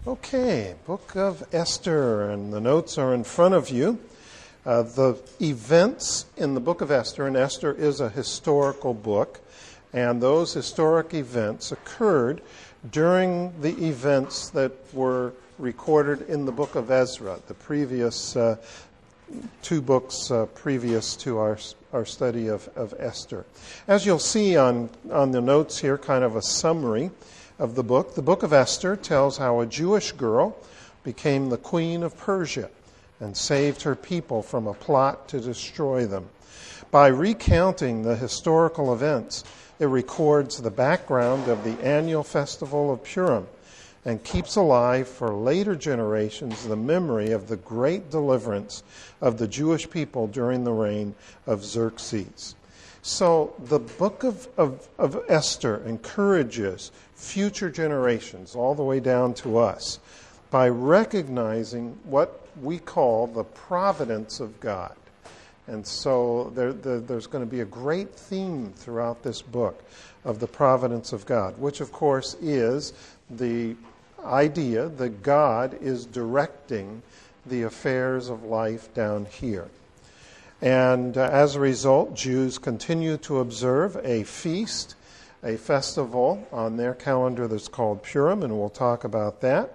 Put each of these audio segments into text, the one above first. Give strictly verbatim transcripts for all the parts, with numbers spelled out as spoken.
Okay, Book of Esther, and the notes are in front of you. Uh, the events in the Book of Esther, and Esther is a historical book, and those historic events occurred during the events that were recorded in the Book of Ezra, the previous uh, two books uh, previous to our our study of, of Esther. As you'll see on, on the notes here, kind of a summary of the book. The Book of Esther tells how a Jewish girl became the queen of Persia and saved her people from a plot to destroy them. By recounting the historical events, it records the background of the annual festival of Purim and keeps alive for later generations the memory of the great deliverance of the Jewish people during the reign of Xerxes. So the book of, of, of Esther encourages future generations, all the way down to us, by recognizing what we call the providence of God. And so there, there, there's going to be a great theme throughout this book of the providence of God, which of course is the idea that God is directing the affairs of life down here. And uh, as a result, Jews continue to observe a feast, a festival on their calendar that's called Purim, and we'll talk about that.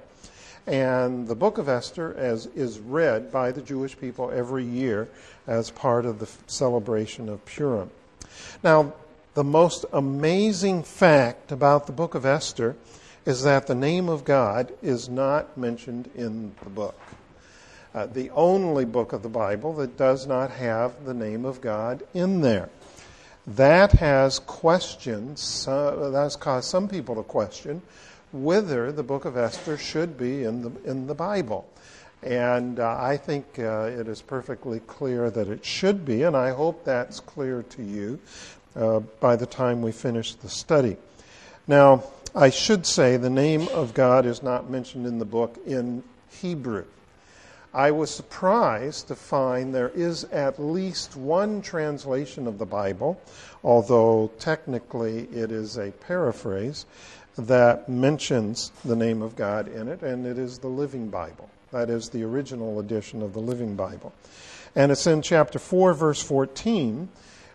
And the book of Esther as is read by the Jewish people every year as part of the celebration of Purim. Now, the most amazing fact about the book of Esther is that the name of God is not mentioned in the book. Uh, the only book of the Bible that does not have the name of God in there. That has questions, uh, that has caused some people to question whether the book of Esther should be in the in the Bible. And uh, I think uh, it is perfectly clear that it should be, and I hope that's clear to you uh, by the time we finish the study. Now, I should say the name of God is not mentioned in the book in Hebrew. I was surprised to find there is at least one translation of the Bible, although technically it is a paraphrase, that mentions the name of God in it, and it is the Living Bible. That is the original edition of the Living Bible. And it's in chapter four, verse fourteen,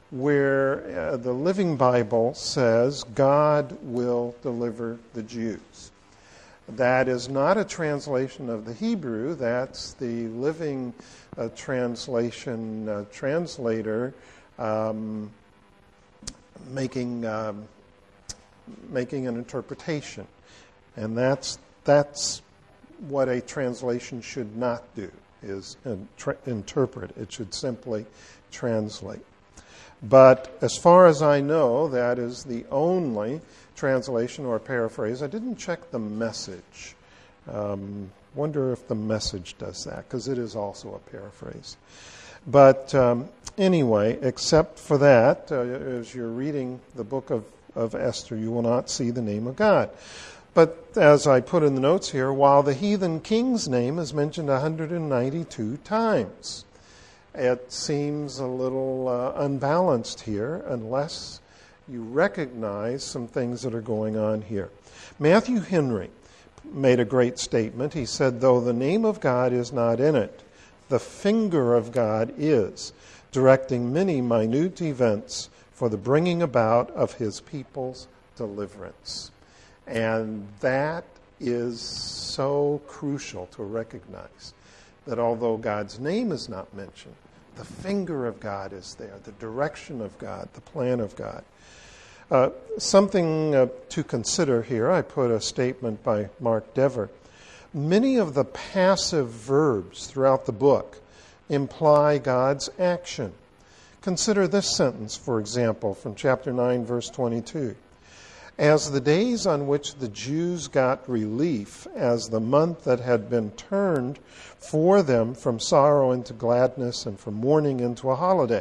where uh, the Living Bible says, God will deliver the Jews. That is not a translation of the Hebrew. That's the Living uh, Translation uh, translator um, making um, making an interpretation, and that's that's what a translation should not do: is inter- interpret. It should simply translate. But as far as I know, that is the only translation or paraphrase. I didn't check the Message. Um, wonder if the Message does that, because it is also a paraphrase. But um, anyway, except for that, uh, as you're reading the book of, of Esther, you will not see the name of God. But as I put in the notes here, while the heathen king's name is mentioned one hundred ninety-two times, it seems a little uh, unbalanced here unless you recognize some things that are going on here. Matthew Henry made a great statement. He said, though the name of God is not in it, the finger of God is, directing many minute events for the bringing about of his people's deliverance. And that is so crucial to recognize, that although God's name is not mentioned, the finger of God is there, the direction of God, the plan of God. Uh, something uh, to consider here, I put a statement by Mark Dever. Many of the passive verbs throughout the book imply God's action. Consider this sentence, for example, from chapter nine, verse twenty-two. As the days on which the Jews got relief, as the month that had been turned for them from sorrow into gladness and from mourning into a holiday.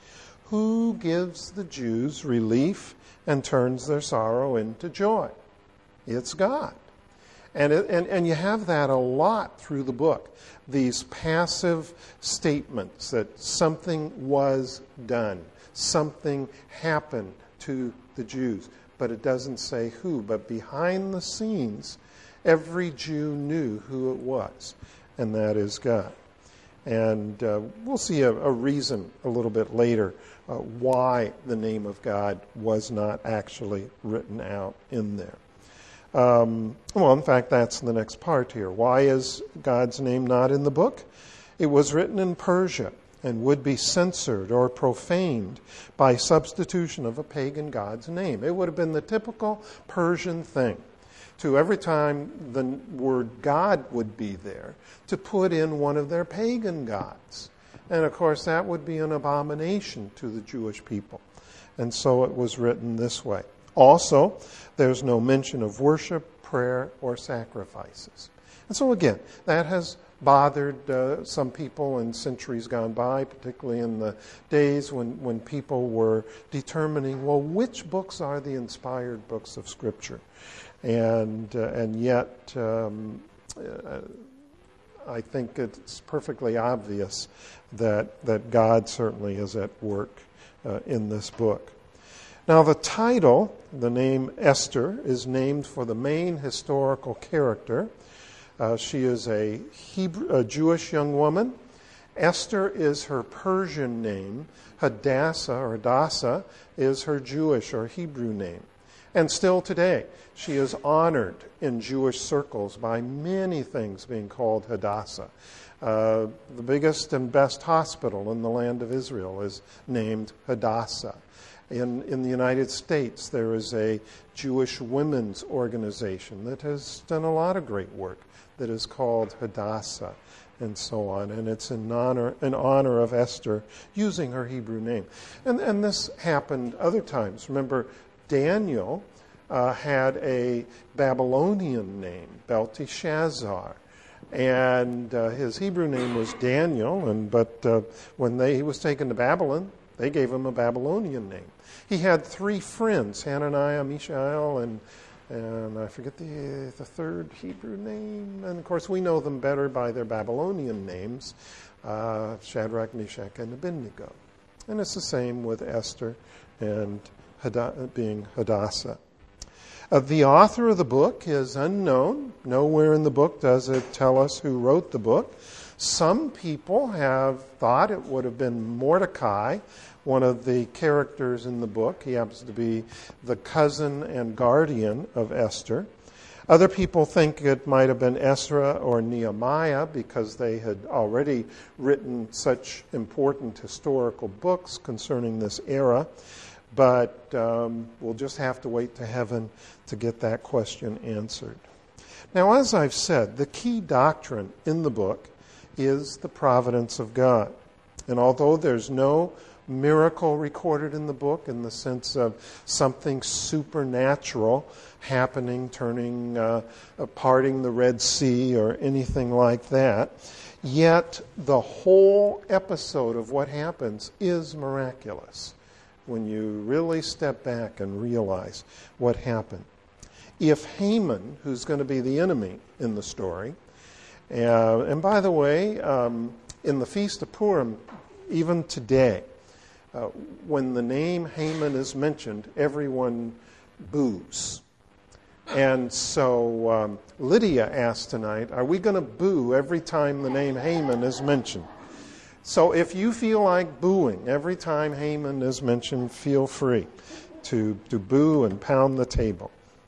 Who gives the Jews relief and turns their sorrow into joy? It's God. And, it, and, and you have that a lot through the book. These passive statements that something was done, something happened to the Jews. But it doesn't say who. But behind the scenes, Every Jew knew who it was, and that is God. And uh, we'll see a, a reason a little bit later uh, why the name of God was not actually written out in there. Um, well, in fact, that's the next part here. Why is God's name not in the book? It was written in Persia and would be censored or profaned by substitution of a pagan god's name. It would have been the typical Persian thing to, every time the word God would be there, to put in one of their pagan gods. And of course, that would be an abomination to the Jewish people. And so it was written this way. Also, there's no mention of worship, prayer, or sacrifices. And so again, that has bothered uh, some people in centuries gone by, particularly in the days when, when people were determining, well, which books are the inspired books of Scripture? And uh, and yet, um, uh, I think it's perfectly obvious that that God certainly is at work uh, in this book. Now, the title, the name Esther, is named for the main historical character. Uh, she is a, Hebrew, a Jewish young woman. Esther is her Persian name. Hadassah or Hadassah is her Jewish or Hebrew name. And still today, she is honored in Jewish circles by many things being called Hadassah. Uh, the biggest and best hospital in the land of Israel is named Hadassah. In, in the United States, there is a Jewish women's organization that has done a lot of great work that is called Hadassah, and so on. And it's in honor, in honor of Esther using her Hebrew name. And, and this happened other times. Remember, Daniel uh, had a Babylonian name, Belteshazzar. And uh, his Hebrew name was Daniel, and but uh, when they, he was taken to Babylon, they gave him a Babylonian name. He had three friends, Hananiah, Mishael, and and I forget the the third Hebrew name. And of course, we know them better by their Babylonian names, uh, Shadrach, Meshach, and Abednego. And it's the same with Esther and Hada- being Hadassah. Uh, the author of the book is unknown. Nowhere in the book does it tell us who wrote the book. Some people have thought it would have been Mordecai, one of the characters in the book. He happens to be the cousin and guardian of Esther. Other people think it might have been Ezra or Nehemiah because they had already written such important historical books concerning this era. But um, we'll just have to wait to heaven to get that question answered. Now, as I've said, the key doctrine in the book is the providence of God. And although there's no miracle recorded in the book in the sense of something supernatural happening, turning, uh, uh, parting the Red Sea or anything like that, yet the whole episode of what happens is miraculous when you really step back and realize what happened. If Haman, who's going to be the enemy in the story, uh, and by the way, um, in the Feast of Purim, even today, uh, when the name Haman is mentioned, everyone boos. And so um, Lydia asked tonight, are we going to boo every time the name Haman is mentioned? So if you feel like booing every time Haman is mentioned, feel free to, to boo and pound the table.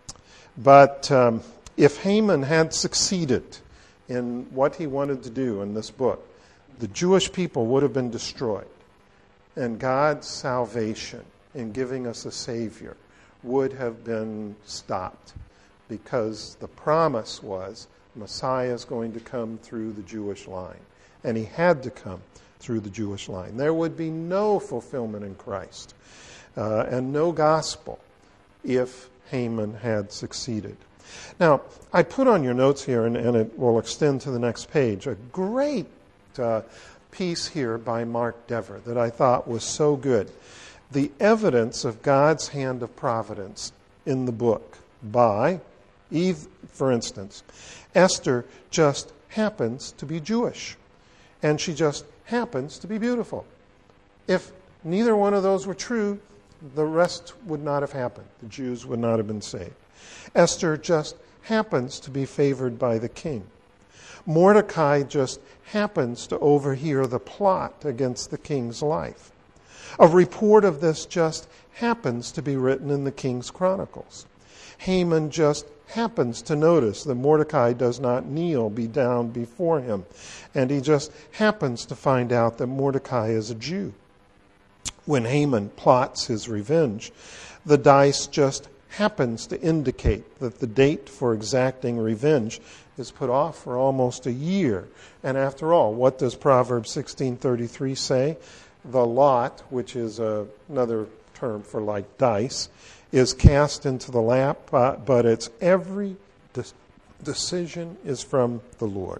But um, if Haman had succeeded in what he wanted to do in this book, the Jewish people would have been destroyed. And God's salvation in giving us a Savior would have been stopped because the promise was Messiah is going to come through the Jewish line. And he had to come through the Jewish line. There would be no fulfillment in Christ uh, and no gospel if Haman had succeeded. Now, I put on your notes here, and, and it will extend to the next page, a great uh, piece here by Mark Dever that I thought was so good. The evidence of God's hand of providence in the book by Eve, for instance. Esther just happens to be Jewish, and she just happens to be beautiful. If neither one of those were true, the rest would not have happened. The Jews would not have been saved. Esther just happens to be favored by the king. Mordecai just happens to overhear the plot against the king's life. A report of this just happens to be written in the king's chronicles. Haman just happens to notice that Mordecai does not kneel be down before him, and he just happens to find out that Mordecai is a Jew. When Haman plots his revenge, the dice just happens to indicate that the date for exacting revenge is put off for almost a year. And after all, what does Proverbs sixteen thirty-three say? The lot, which is a, another term for like dice, is cast into the lap, uh, but it's every de- decision is from the Lord.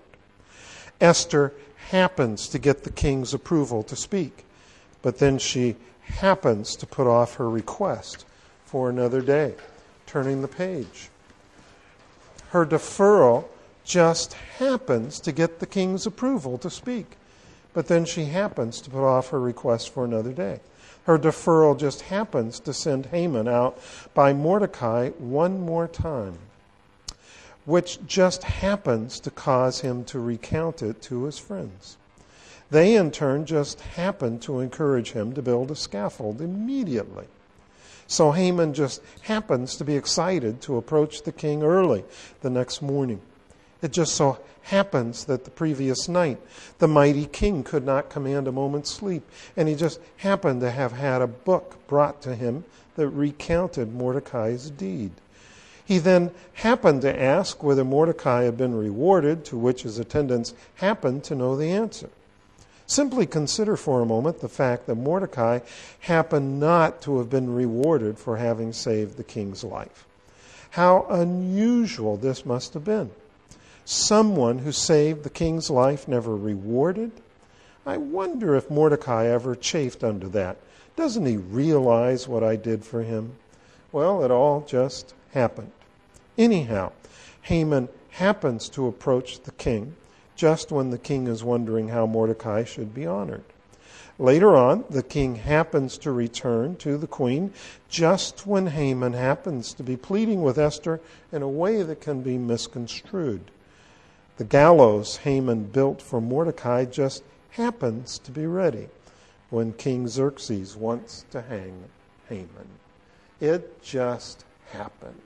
Esther happens to get the king's approval to speak, but then she happens to put off her request for another day, turning the page. Her deferral just happens to get the king's approval to speak, but then she happens to put off her request for another day. Her deferral just happens to send Haman out by Mordecai one more time, which just happens to cause him to recount it to his friends. They, in turn, just happen to encourage him to build a scaffold immediately. So Haman just happens to be excited to approach the king early the next morning. It just so happens that the previous night, the mighty king could not command a moment's sleep, and he just happened to have had a book brought to him that recounted Mordecai's deed. He then happened to ask whether Mordecai had been rewarded, to which his attendants happened to know the answer. Simply consider for a moment the fact that Mordecai happened not to have been rewarded for having saved the king's life. How unusual this must have been. Someone who saved the king's life never rewarded? I wonder if Mordecai ever chafed under that. Doesn't he realize what I did for him? Well, it all just happened. Anyhow, Haman happens to approach the king just when the king is wondering how Mordecai should be honored. Later on, the king happens to return to the queen just when Haman happens to be pleading with Esther in a way that can be misconstrued. The gallows Haman built for Mordecai just happens to be ready when King Xerxes wants to hang Haman. It just happened.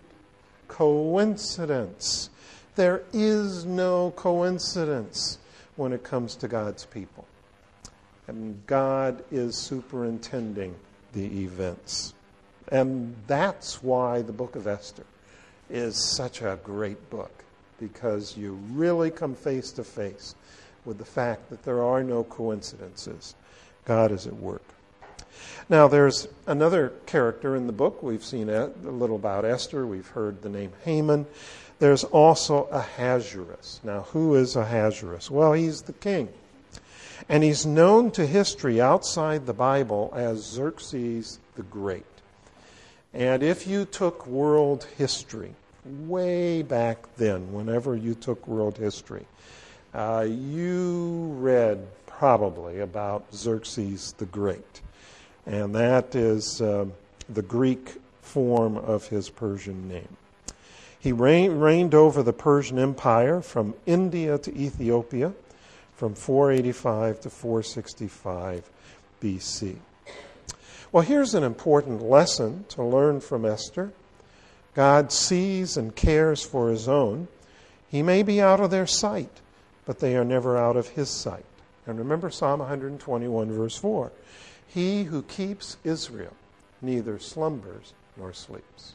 Coincidence. There is no coincidence when it comes to God's people. And God is superintending the events. And that's why the book of Esther is such a great book, because you really come face to face with the fact that there are no coincidences. God is at work. Now, there's another character in the book. We've seen a little about Esther. We've heard the name Haman. There's also Ahasuerus. Now, who is Ahasuerus? Well, he's the king. And he's known to history outside the Bible as Xerxes the Great. And if you took world history, way back then, whenever you took world history, uh, you read probably about Xerxes the Great. And that is uh, the Greek form of his Persian name. He reigned over the Persian Empire from India to Ethiopia from four eighty-five to four sixty-five B C. Well, here's an important lesson to learn from Esther. God sees and cares for his own. He may be out of their sight, but they are never out of his sight. And remember Psalm one twenty-one, verse four. He who keeps Israel neither slumbers nor sleeps.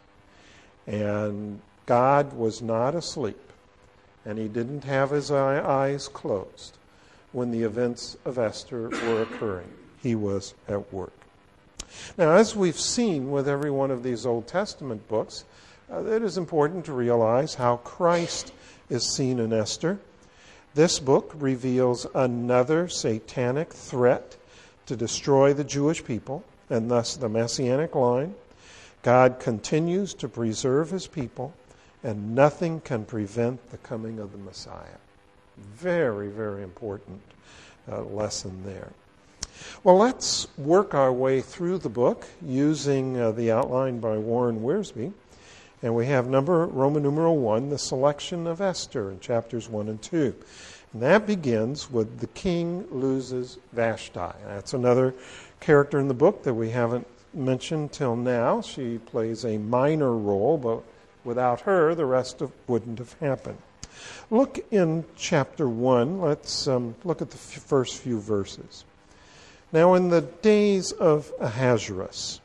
And God was not asleep, and he didn't have his eyes closed when the events of Esther were occurring. He was at work. Now, as we've seen with every one of these Old Testament books, uh, it is important to realize how Christ is seen in Esther. This book reveals another satanic threat to destroy the Jewish people, and thus the Messianic line. God continues to preserve his people, and nothing can prevent the coming of the Messiah. Very, very important uh, lesson there. Well, let's work our way through the book using uh, the outline by Warren Wiersbe. And we have number Roman numeral one, the selection of Esther in chapters one and two. And that begins with the king loses Vashti. That's another character in the book that we haven't mentioned till now. She plays a minor role, but without her, the rest of, wouldn't have happened. Look in chapter one. Let's um, look at the f- first few verses. Now, in the days of Ahasuerus,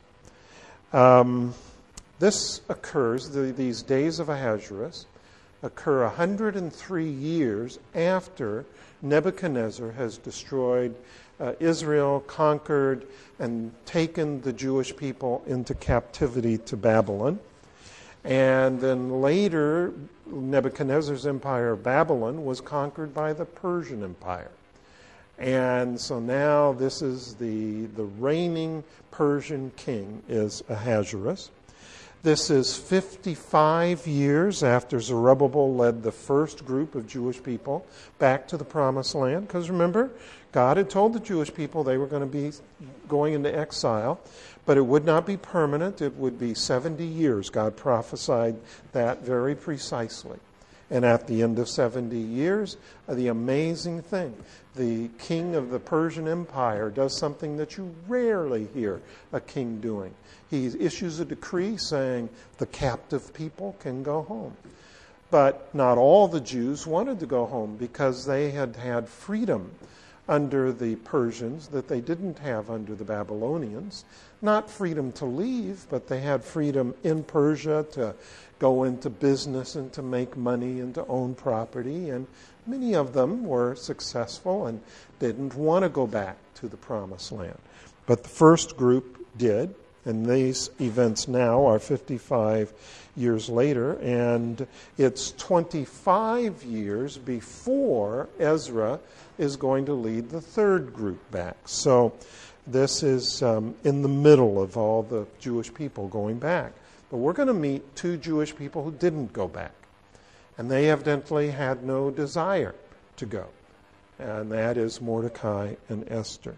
um, this occurs, the, these days of Ahasuerus occur one hundred three years after Nebuchadnezzar has destroyed uh, Israel, conquered, and taken the Jewish people into captivity to Babylon. And then later, Nebuchadnezzar's empire of Babylon was conquered by the Persian Empire. And so now this is the, the reigning Persian king is Ahasuerus. This is fifty-five years after Zerubbabel led the first group of Jewish people back to the Promised Land. Because remember, God had told the Jewish people they were going to be going into exile, but it would not be permanent. It would be seventy years. God prophesied that very precisely. And at the end of seventy years, the amazing thing, the king of the Persian Empire does something that you rarely hear a king doing. He issues a decree saying the captive people can go home. But not all the Jews wanted to go home because they had had freedom under the Persians that they didn't have under the Babylonians. Not freedom to leave, but they had freedom in Persia to go into business and to make money and to own property. And many of them were successful and didn't want to go back to the Promised Land. But the first group did. And these events now are fifty-five years later, and it's twenty-five years before Ezra is going to lead the third group back. So this is um, in the middle of all the Jewish people going back. But we're going to meet two Jewish people who didn't go back, and they evidently had no desire to go, and that is Mordecai and Esther.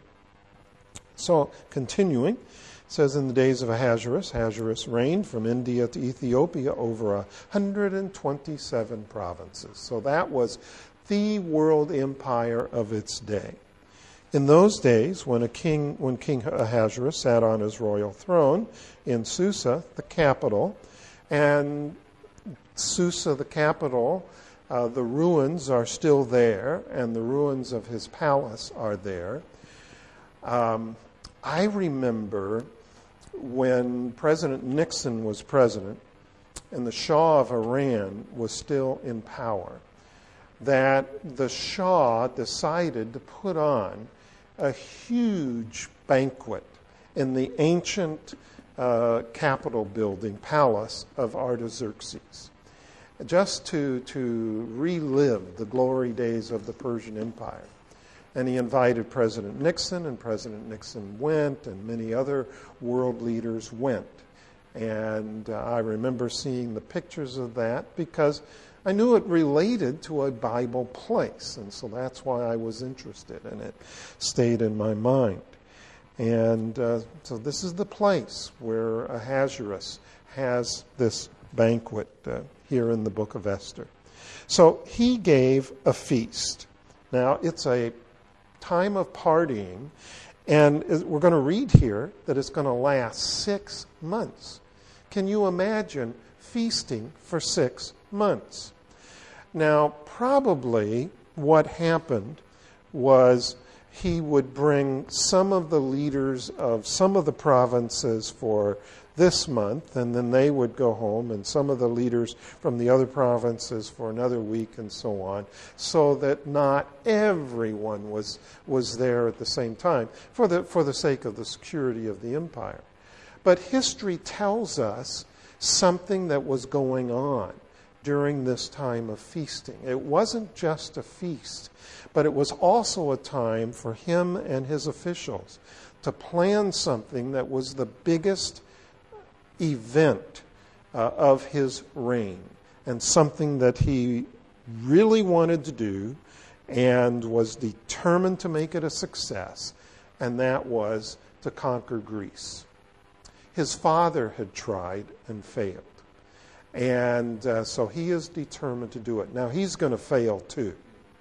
So continuing, it says, in the days of Ahasuerus, Ahasuerus reigned from India to Ethiopia over one hundred twenty-seven provinces. So that was the world empire of its day. In those days, when a king, when King Ahasuerus sat on his royal throne in Susa, the capital, and Susa, the capital, uh, the ruins are still there, and the ruins of his palace are there. Um, I remember when President Nixon was president and the Shah of Iran was still in power, that the Shah decided to put on a huge banquet in the ancient uh, Capitol building, palace of Artaxerxes, just to, to relive the glory days of the Persian Empire. And he invited President Nixon, and President Nixon went, and many other world leaders went. And uh, I remember seeing the pictures of that because I knew it related to a Bible place, and so that's why I was interested, and it stayed in my mind. And uh, so this is the place where Ahasuerus has this banquet uh, here in the book of Esther. So he gave a feast. Now, it's a time of partying, and we're going to read here that it's going to last six months. Can you imagine feasting for six months? Now, probably what happened was he would bring some of the leaders of some of the provinces for this month, and then they would go home, and some of the leaders from the other provinces for another week, and so on, so that not everyone was was there at the same time for the for the sake of the security of the empire. But history tells us something that was going on during this time of feasting. It wasn't just a feast, but it was also a time for him and his officials to plan something that was the biggest event uh, of his reign, and something that he really wanted to do and was determined to make it a success, and that was to conquer Greece. His father had tried and failed, And uh, so he is determined to do it. Now, he's going to fail too.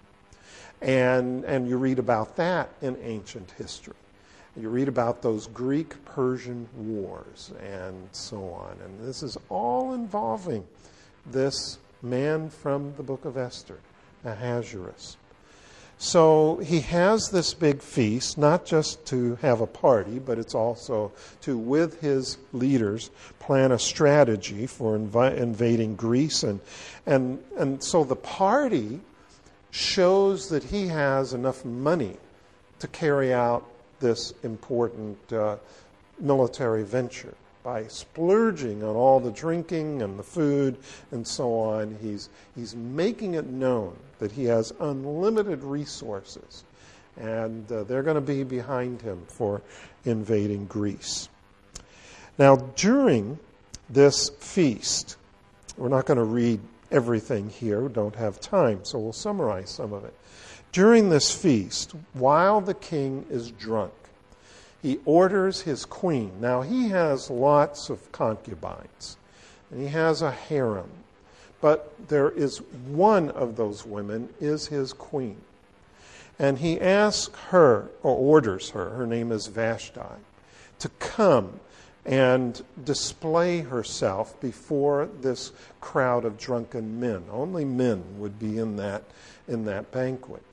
And, and you read about that in ancient history. You read about those Greek-Persian wars and so on. And this is all involving this man from the book of Esther, Ahasuerus. So he has this big feast, not just to have a party, but it's also to, with his leaders, plan a strategy for invi- invading Greece. And, and, and so the party shows that he has enough money to carry out this important uh, military venture. By splurging on all the drinking and the food and so on, he's, he's making it known that he has unlimited resources. And uh, they're going to be behind him for invading Greece. Now, during this feast, we're not going to read everything here. We don't have time, so we'll summarize some of it. During this feast, while the king is drunk, he orders his queen. Now, he has lots of concubines, and he has a harem. But there is one of those women is his queen. And he asks her, or orders her, her name is Vashti, to come and display herself before this crowd of drunken men. Only men would be in that, in that banquet.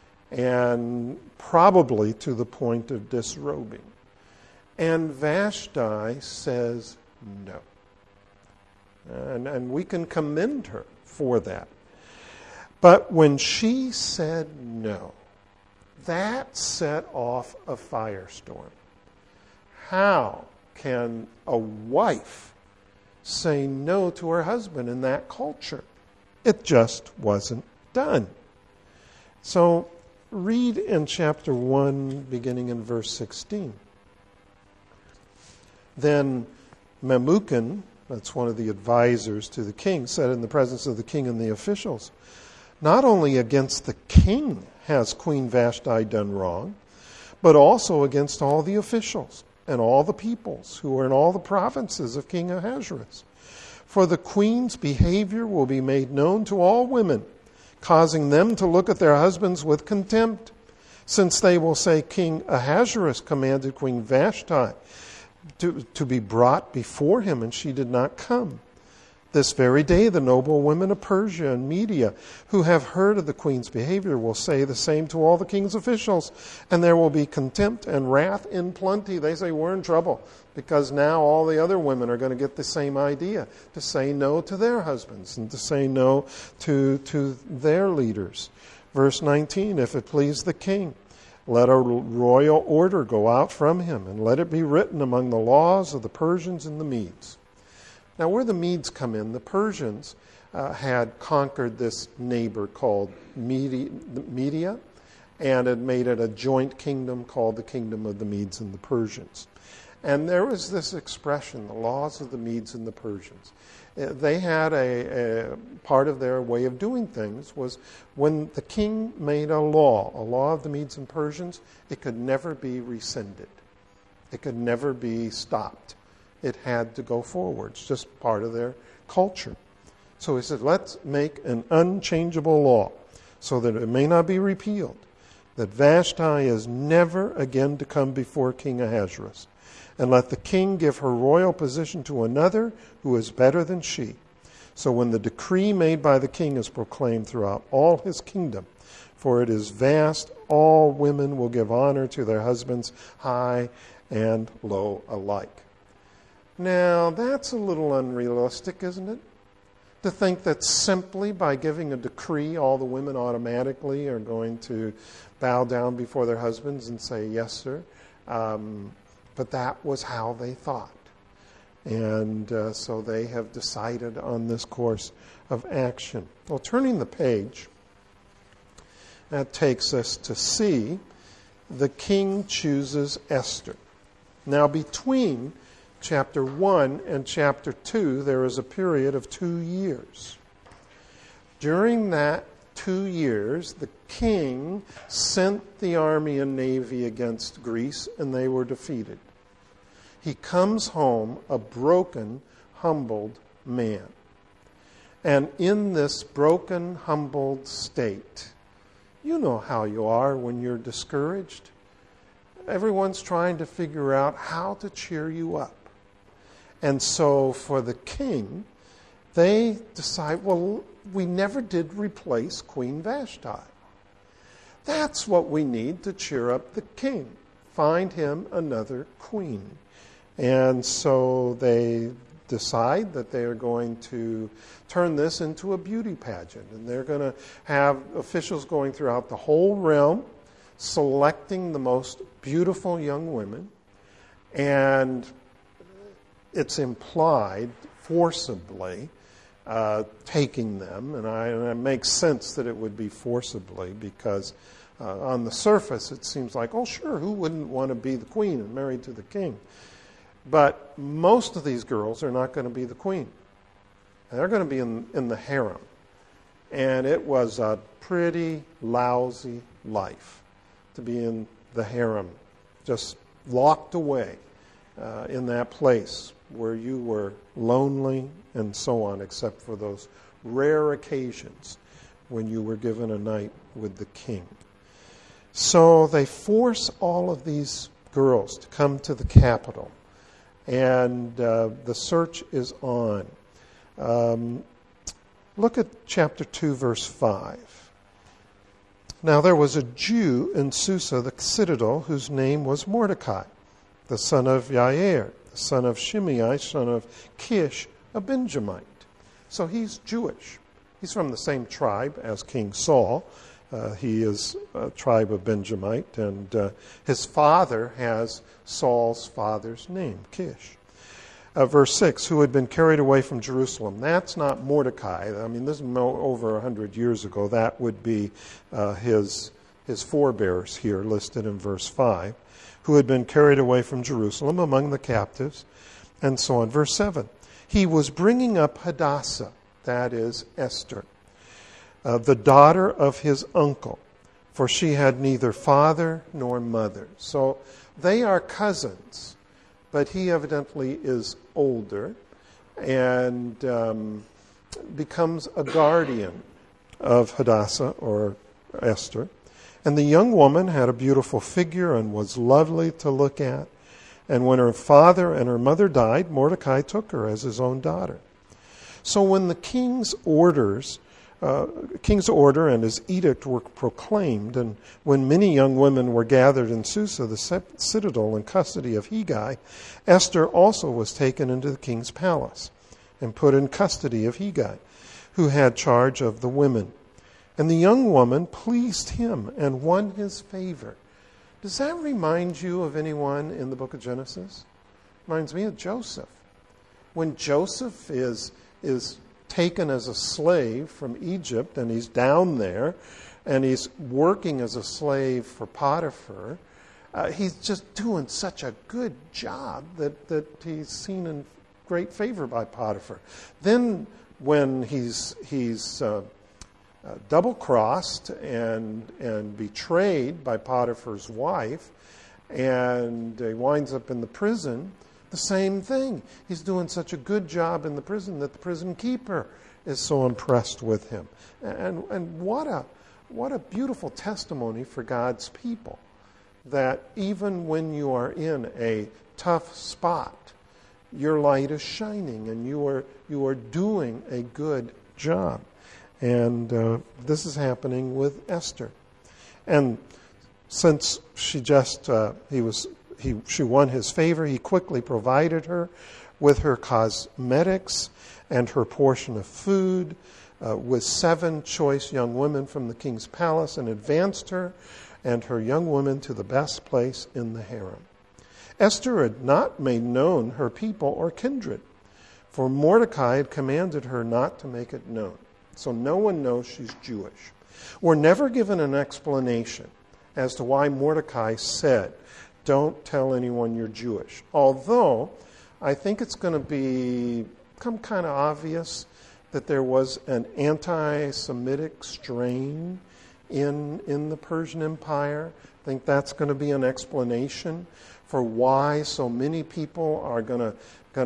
And probably to the point of disrobing. And Vashti says no. And, and we can commend her for that. But when she said no, that set off a firestorm. How can a wife say no to her husband in that culture? It just wasn't done. So read in chapter one, beginning in verse sixteen. Then Memucan, that's one of the advisors to the king, said in the presence of the king and the officials, "Not only against the king has Queen Vashti done wrong, but also against all the officials and all the peoples who are in all the provinces of King Ahasuerus. For the queen's behavior will be made known to all women, causing them to look at their husbands with contempt, since they will say, 'King Ahasuerus commanded Queen Vashti to, to be brought before him, and she did not come.' This very day the noble women of Persia and Media who have heard of the queen's behavior will say the same to all the king's officials, and there will be contempt and wrath in plenty." They say, we're in trouble because now all the other women are going to get the same idea, to say no to their husbands and to say no to, to their leaders. Verse nineteen, "If it please the king, let a royal order go out from him, and let it be written among the laws of the Persians and the Medes." Now, where the Medes come in, the Persians uh, had conquered this neighbor called Media, Media, and had made it a joint kingdom called the Kingdom of the Medes and the Persians. And there was this expression, the laws of the Medes and the Persians. Uh, they had a, a part of their way of doing things was when the king made a law, a law of the Medes and Persians, it could never be rescinded. It could never be stopped. It had to go forward. It's just part of their culture. So he said, let's make an unchangeable law so that it may not be repealed, that Vashti is never again to come before King Ahasuerus. And let the king give her royal position to another who is better than she. So when the decree made by the king is proclaimed throughout all his kingdom, for it is vast, all women will give honor to their husbands, high and low alike. Now, that's a little unrealistic, isn't it? To think that simply by giving a decree, all the women automatically are going to bow down before their husbands and say, yes, sir. Um, but that was how they thought. And uh, so they have decided on this course of action. Well, turning the page, that takes us to see the king chooses Esther. Now, between chapter one and chapter two, there is a period of two years. During that two years, the king sent the army and navy against Greece, and they were defeated. He comes home a broken, humbled man. And in this broken, humbled state, you know how you are when you're discouraged. Everyone's trying to figure out how to cheer you up. And so for the king, they decide, well, we never did replace Queen Vashti. That's what we need to cheer up the king. Find him another queen. And so they decide that they are going to turn this into a beauty pageant. And they're going to have officials going throughout the whole realm, selecting the most beautiful young women. And it's implied forcibly uh, taking them. And, I, and it makes sense that it would be forcibly because uh, on the surface it seems like, oh sure, who wouldn't want to be the queen and married to the king? But most of these girls are not going to be the queen. They're going to be in, in the harem. And it was a pretty lousy life to be in the harem, just locked away uh, in that place where you were lonely and so on, except for those rare occasions when you were given a night with the king. So they force all of these girls to come to the capital. And uh, the search is on. Um, look at chapter two, verse five. Now there was a Jew in Susa, the citadel, whose name was Mordecai, the son of Yair, the son of Shimei, son of Kish, a Benjamite. So he's Jewish. He's from the same tribe as King Saul. Uh, he is a tribe of Benjamite, and uh, his father has Saul's father's name, Kish. Uh, verse six, who had been carried away from Jerusalem. That's not Mordecai. I mean, this is mo- over a hundred years ago. That would be uh, his, his forebears here listed in verse five, who had been carried away from Jerusalem among the captives, and so on. Verse seven, he was bringing up Hadassah, that is Esther, Uh, the daughter of his uncle, for she had neither father nor mother. So they are cousins, but he evidently is older and um, becomes a guardian of Hadassah or Esther. And the young woman had a beautiful figure and was lovely to look at. And when her father and her mother died, Mordecai took her as his own daughter. So when the king's orders Uh, king's order and his edict were proclaimed, and when many young women were gathered in Susa, the citadel, in custody of Hegai, Esther also was taken into the king's palace and put in custody of Hegai, who had charge of the women. And the young woman pleased him and won his favor. Does that remind you of anyone in the book of Genesis? Reminds me of Joseph. When Joseph is is taken as a slave from Egypt, and he's down there, and he's working as a slave for Potiphar. Uh, he's just doing such a good job that, that he's seen in great favor by Potiphar. Then when he's he's uh, uh, double-crossed and and betrayed by Potiphar's wife, and he winds up in the prison, the same thing. He's doing such a good job in the prison that the prison keeper is so impressed with him. And and what a what a beautiful testimony for God's people, that even when you are in a tough spot, your light is shining and you are you are doing a good job. And uh, this is happening with Esther. And since she just uh, he was he she won his favor, he quickly provided her with her cosmetics and her portion of food, uh, with seven choice young women from the king's palace, and advanced her and her young women to the best place in the harem. Esther had not made known her people or kindred, for Mordecai had commanded her not to make it known. So no one knows she's Jewish. We're never given an explanation as to why Mordecai said, don't tell anyone you're Jewish. Although, I think it's going to be become kind of obvious that there was an anti-Semitic strain in, in the Persian Empire. I think that's going to be an explanation for why so many people are going to going to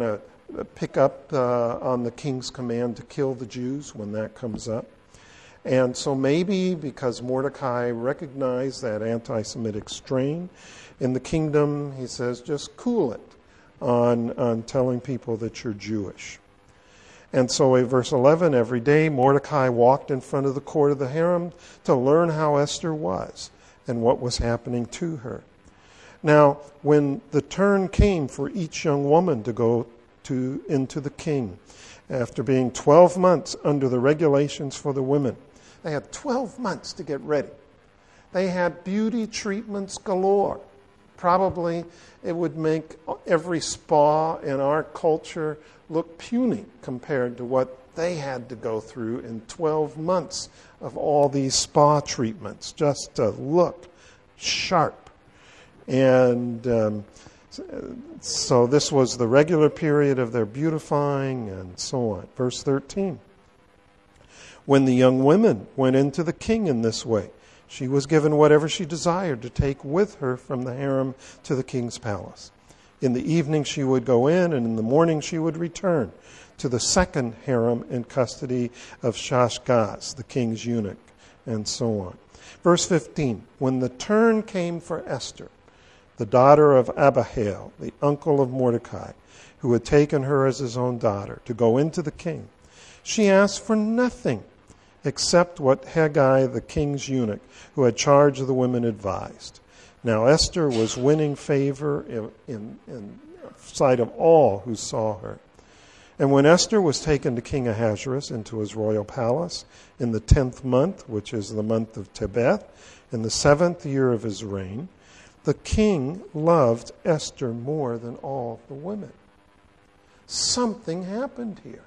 pick up uh, on the king's command to kill the Jews when that comes up. And so maybe because Mordecai recognized that anti-Semitic strain in the kingdom, he says, just cool it on, on telling people that you're Jewish. And so in verse eleven, every day Mordecai walked in front of the court of the harem to learn how Esther was and what was happening to her. Now, when the turn came for each young woman to go to into the king, after being twelve months under the regulations for the women, they had twelve months to get ready. They had beauty treatments galore. Probably it would make every spa in our culture look puny compared to what they had to go through in twelve months of all these spa treatments just to look sharp. And um, so this was the regular period of their beautifying and so on. Verse thirteen. When the young women went into the king in this way, she was given whatever she desired to take with her from the harem to the king's palace. In the evening she would go in, and in the morning she would return to the second harem in custody of Shashgaz, the king's eunuch, and so on. Verse fifteen, when the turn came for Esther, the daughter of Abihail, the uncle of Mordecai, who had taken her as his own daughter, to go into the king, she asked for nothing except what Hegai, the king's eunuch, who had charge of the women, advised. Now Esther was winning favor in, in, in sight of all who saw her. And when Esther was taken to King Ahasuerus into his royal palace in the tenth month, which is the month of Tebeth, in the seventh year of his reign, the king loved Esther more than all the women. Something happened here.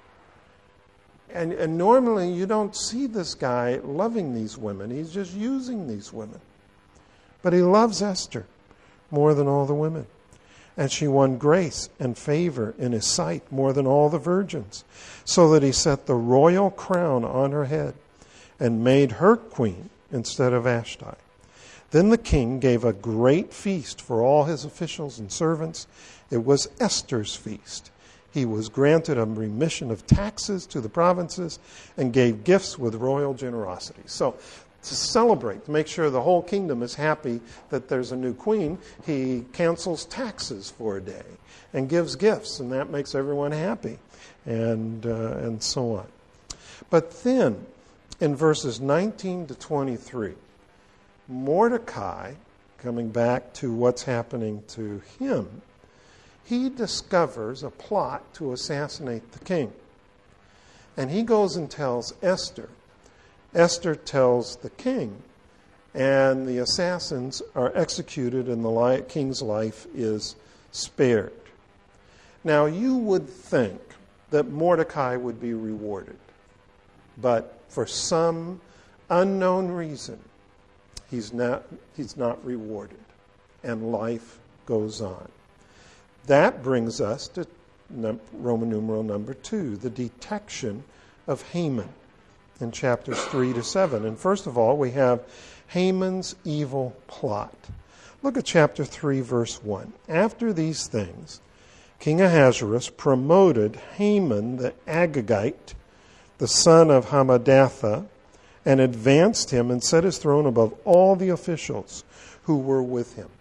And, and normally you don't see this guy loving these women. He's just using these women. But he loves Esther more than all the women. And she won grace and favor in his sight more than all the virgins, so that he set the royal crown on her head and made her queen instead of Vashti. Then the king gave a great feast for all his officials and servants. It was Esther's feast. He was granted a remission of taxes to the provinces and gave gifts with royal generosity. So to celebrate, to make sure the whole kingdom is happy that there's a new queen, he cancels taxes for a day and gives gifts, and that makes everyone happy, and uh, and so on. But then, in verses nineteen to twenty-three, Mordecai, coming back to what's happening to him, he discovers a plot to assassinate the king. And he goes and tells Esther. Esther tells the king, and the assassins are executed, and the king's life is spared. Now, you would think that Mordecai would be rewarded, but for some unknown reason, he's not, he's not rewarded, and life goes on. That brings us to Roman numeral number two, the detection of Haman in chapters three to seven. And first of all, we have Haman's evil plot. Look at chapter three, verse one. After these things, King Ahasuerus promoted Haman the Agagite, the son of Hammedatha, and advanced him and set his throne above all the officials who were with him.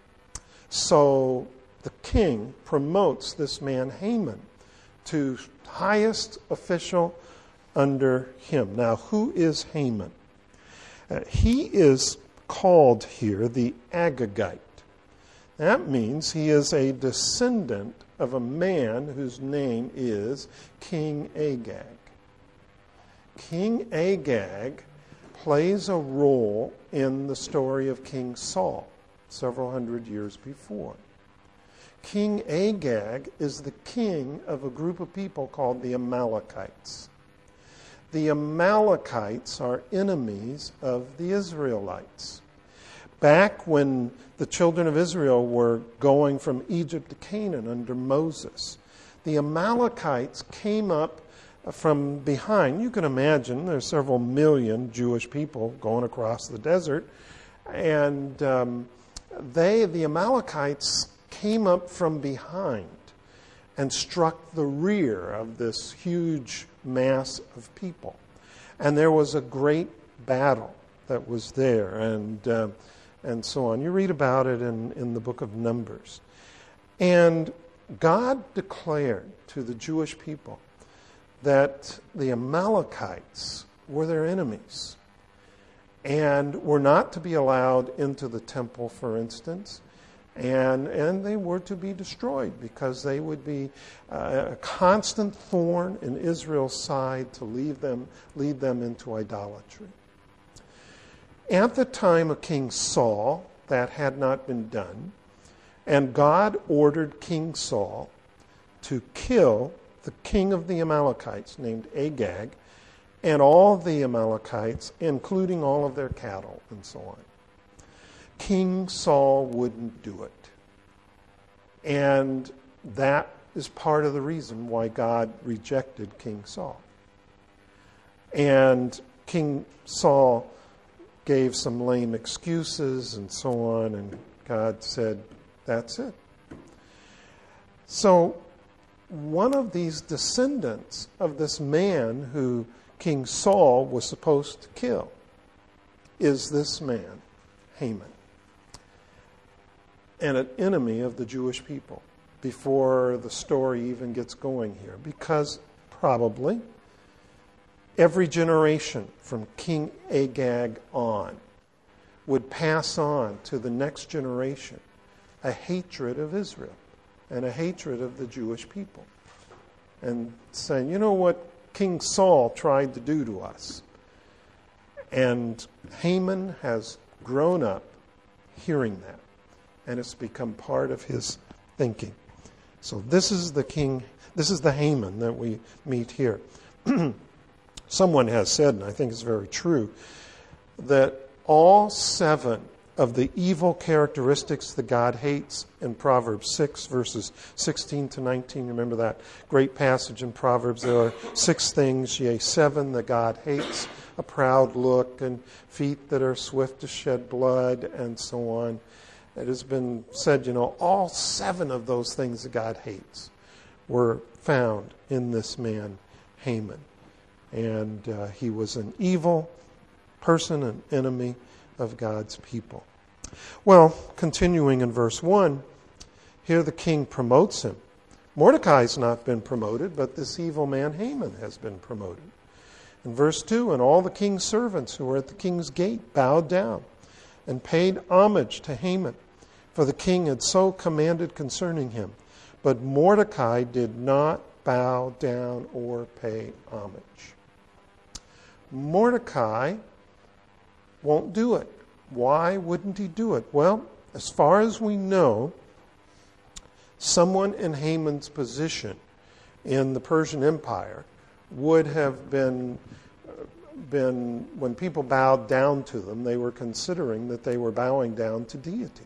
So the king promotes this man Haman to highest official under him. Now, who is Haman? Uh, he is called here the Agagite. That means he is a descendant of a man whose name is King Agag. King Agag plays a role in the story of King Saul several hundred years before. King Agag is the king of a group of people called the Amalekites. The Amalekites are enemies of the Israelites. Back when the children of Israel were going from Egypt to Canaan under Moses, the Amalekites came up from behind. You can imagine there's several million Jewish people going across the desert, and um, they, the Amalekites, came up from behind and struck the rear of this huge mass of people. And there was a great battle that was there, and uh, and so on. You read about it in, in the book of Numbers. And God declared to the Jewish people that the Amalekites were their enemies and were not to be allowed into the temple, for instance, and and they were to be destroyed because they would be uh, a constant thorn in Israel's side to lead them, lead them into idolatry. At the time of King Saul, that had not been done, and God ordered King Saul to kill the king of the Amalekites named Agag, and all the Amalekites, including all of their cattle and so on. King Saul wouldn't do it. And that is part of the reason why God rejected King Saul. And King Saul gave some lame excuses and so on, and God said, that's it. So one of these descendants of this man who King Saul was supposed to kill is this man, Haman, and an enemy of the Jewish people before the story even gets going here, because probably every generation from King Agag on would pass on to the next generation a hatred of Israel and a hatred of the Jewish people, and saying, you know what King Saul tried to do to us. And Haman has grown up hearing that, and it's become part of his thinking. So this is the king, this is the Haman that we meet here. Someone has said, and I think it's very true, that all seven of the evil characteristics that God hates in Proverbs six, verses sixteen to nineteen. Remember that great passage in Proverbs? There are six things, yea, seven, that God hates: a proud look, and feet that are swift to shed blood, and so on. It has been said, you know, all seven of those things that God hates were found in this man, Haman. And uh, he was an evil person, an enemy of God's people. Well, continuing in verse one, here the king promotes him. Mordecai's not been promoted, but this evil man Haman has been promoted. In verse two, and all the king's servants who were at the king's gate bowed down and paid homage to Haman, for the king had so commanded concerning him. But Mordecai did not bow down or pay homage. Mordecai won't do it. Why wouldn't he do it? Well, as far as we know, someone in Haman's position in the Persian Empire would have been, been, when people bowed down to them, they were considering that they were bowing down to deity.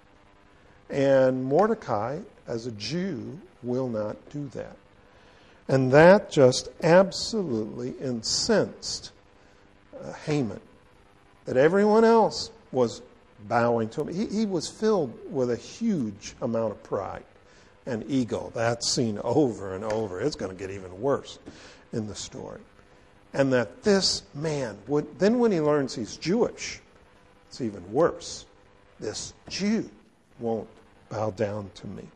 And Mordecai, as a Jew, will not do that. And that just absolutely incensed uh, Haman, that everyone else was bowing to him. He, he was filled with a huge amount of pride and ego. That's seen over and over. It's going to get even worse in the story. And that this man would, then when he learns he's Jewish, it's even worse. This Jew won't bow down to me.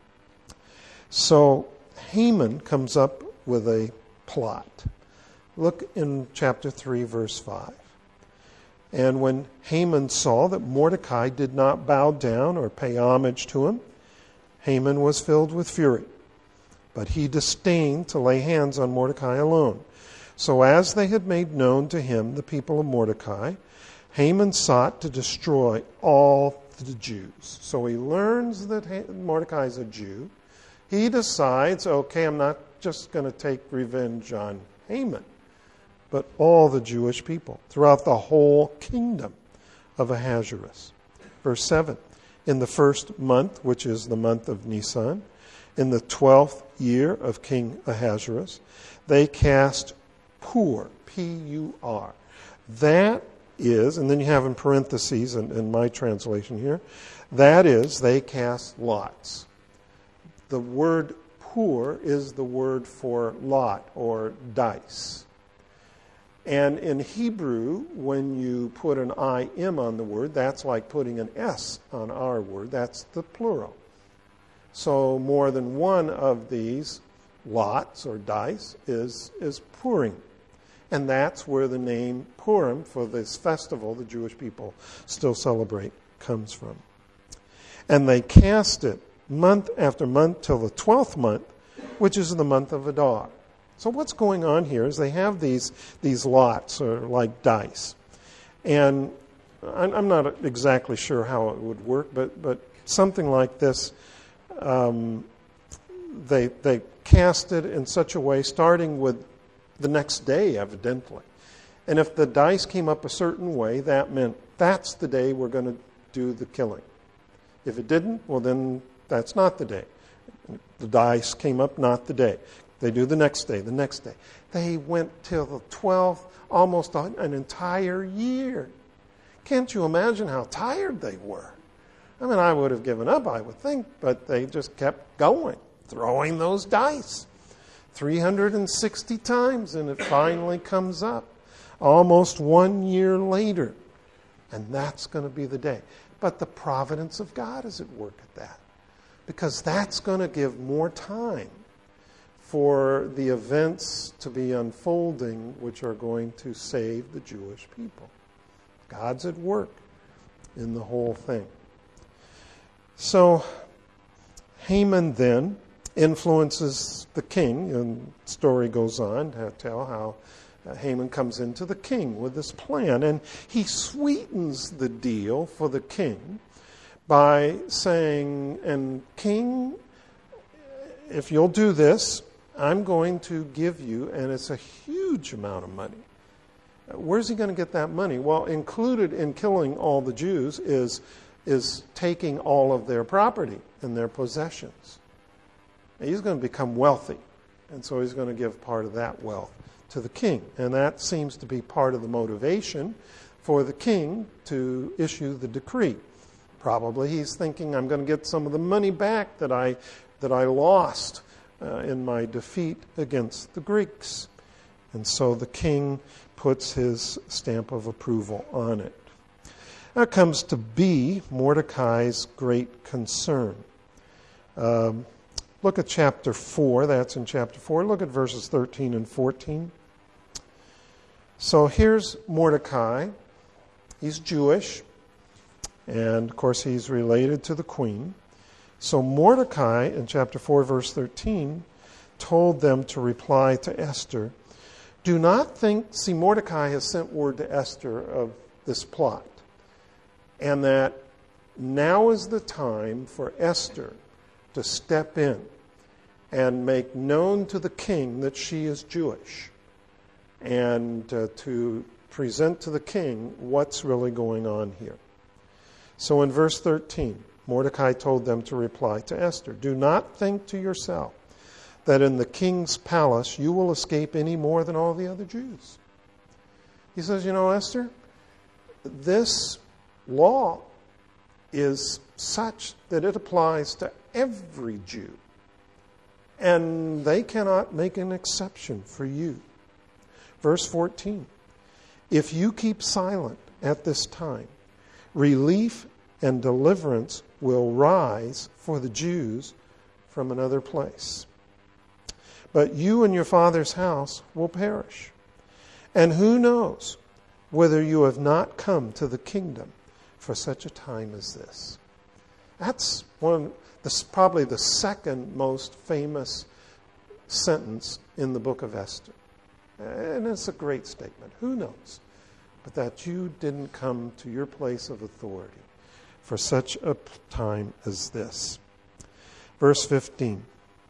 So Haman comes up with a plot. Look in chapter three, verse five. And when Haman saw that Mordecai did not bow down or pay homage to him, Haman was filled with fury. But he disdained to lay hands on Mordecai alone. So as they had made known to him the people of Mordecai, Haman sought to destroy all the Jews. So he learns that Mordecai is a Jew. He decides, okay, I'm not just going to take revenge on Haman, but all the Jewish people throughout the whole kingdom of Ahasuerus. Verse seven, in the first month, which is the month of Nisan, in the twelfth year of King Ahasuerus, they cast Pur, P U R. That is, and then you have in parentheses in, in my translation here, that is, they cast lots. The word pur is the word for lot or dice. And in Hebrew, when you put an I M on the word, that's like putting an S on our word. That's the plural. So more than one of these lots or dice is, is Purim. And that's where the name Purim for this festival the Jewish people still celebrate comes from. And they cast it month after month till the twelfth month, which is the month of Adar. So what's going on here is they have these these lots, or like dice. And I'm not exactly sure how it would work, but, but something like this, um, they they cast it in such a way, starting with the next day, evidently. And if the dice came up a certain way, that meant that's the day we're going to do the killing. If it didn't, well then that's not the day. The dice came up, not the day. They do the next day, the next day. They went till the twelfth, almost an entire year. Can't you imagine how tired they were? I mean, I would have given up, I would think, but they just kept going, throwing those dice. three hundred sixty times, and it finally comes up. Almost one year later. And that's going to be the day. But the providence of God is at work at that. Because that's going to give more time for the events to be unfolding which are going to save the Jewish people. God's at work in the whole thing. So Haman then influences the king, and the story goes on to tell how Haman comes into the king with this plan, and he sweetens the deal for the king by saying, and king, if you'll do this, I'm going to give you, and it's a huge amount of money. Where's he going to get that money? Well, included in killing all the Jews is, is taking all of their property and their possessions. He's going to become wealthy, and so he's going to give part of that wealth to the king. And that seems to be part of the motivation for the king to issue the decree. Probably he's thinking, I'm going to get some of the money back that I that I lost uh, in my defeat against the Greeks. And so the king puts his stamp of approval on it. Now it comes to B, Mordecai's great concern. Um, look at chapter four. That's in chapter four. Look at verses thirteen and fourteen. So here's Mordecai. He's Jewish. And, of course, he's related to the queen. So Mordecai, in chapter four, verse thirteen, told them to reply to Esther, do not think, see, Mordecai has sent word to Esther of this plot, and that now is the time for Esther to step in and make known to the king that she is Jewish, and uh, to present to the king what's really going on here. So in verse thirteen, Mordecai told them to reply to Esther, do not think to yourself that in the king's palace you will escape any more than all the other Jews. He says, you know, Esther, this law is such that it applies to every Jew, and they cannot make an exception for you. Verse fourteen, if you keep silent at this time, relief and deliverance will rise for the Jews from another place. But you and your father's house will perish. And who knows whether you have not come to the kingdom for such a time as this. That's one, this probably the second most famous sentence in the book of Esther. And it's a great statement. Who knows? But that you didn't come to your place of authority for such a time as this. Verse fifteen.